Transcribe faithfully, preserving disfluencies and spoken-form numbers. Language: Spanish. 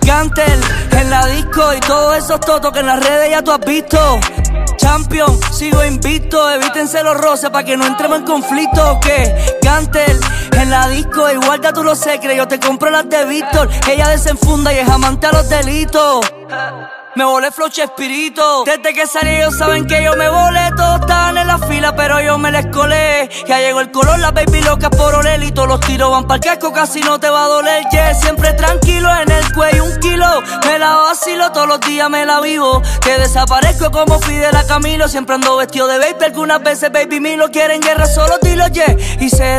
Gantel en la disco y todos esos totos que en las redes ya tú has visto. Champion, sigo invicto, evítense los roces pa' que no entremos en conflicto. Que Gantel en la disco y guarda tú los secretos, yo te compro las de Víctor. Ella desenfunda y es amante a los delitos. Me volé flow Chespirito. Desde que salí ellos saben que yo me volé. Todos estaban en la fila pero yo me les colé. Ya llegó el color, la baby loca por oler. Y todos los tiros van pa'l casco, casi no te va a doler. Yeah, siempre tranquilo en el cuello un kilo. Me la vacilo, todos los días me la vivo. Que desaparezco como Fidel a Camilo. Siempre ando vestido de baby, algunas veces baby me lo quieren guerra, solo dilo, yeah. Y se